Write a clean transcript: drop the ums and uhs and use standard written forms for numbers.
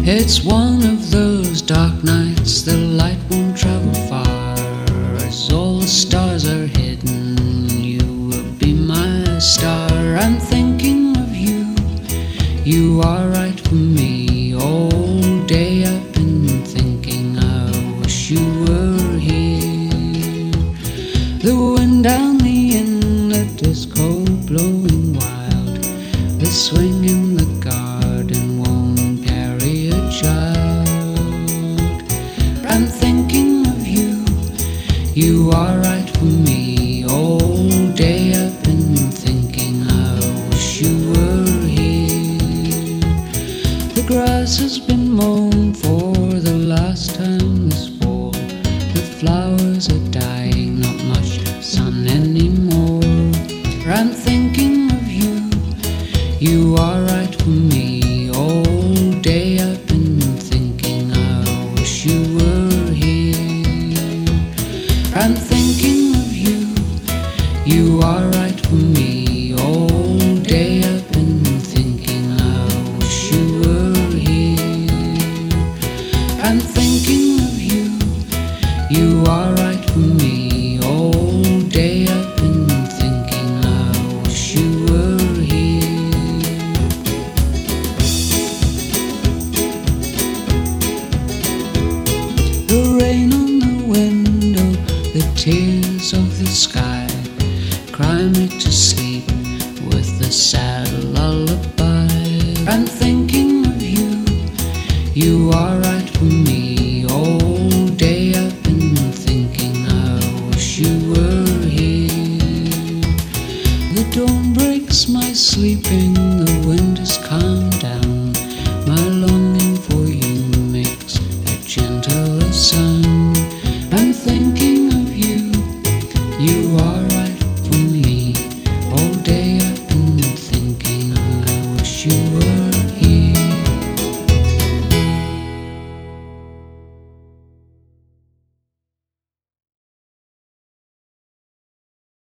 It's one of those dark nights, the light won't travel far. As all the stars are hidden, you will be my star. I'm thinking of you, you are right for me. All day I've been thinking, I wish you were here. The wind down the inlet is cold, blowing wild. The swing in the garden won't carry a child. I'm thinking of you, you are right for me. All day I've been thinking, I wish you were here. The grass has been mown for the last time this fall. The flowers are dying, not much sun anymore. I'm thinking of you, you are right for me. All day I've been thinking, I wish you were here. I'm thinking of you, you are right for me. All day I've been thinking, I wish you were here. I'm thinking of you, you are right for me. All day I've been thinking, I wish you were here. The rain on the window, the tears of the sky, cry me to sleep with a sad lullaby. I'm thinking of you, you are right for me. All day I've been thinking, I wish you were here. The dawn breaks my sleeping, the wind has calmed down. My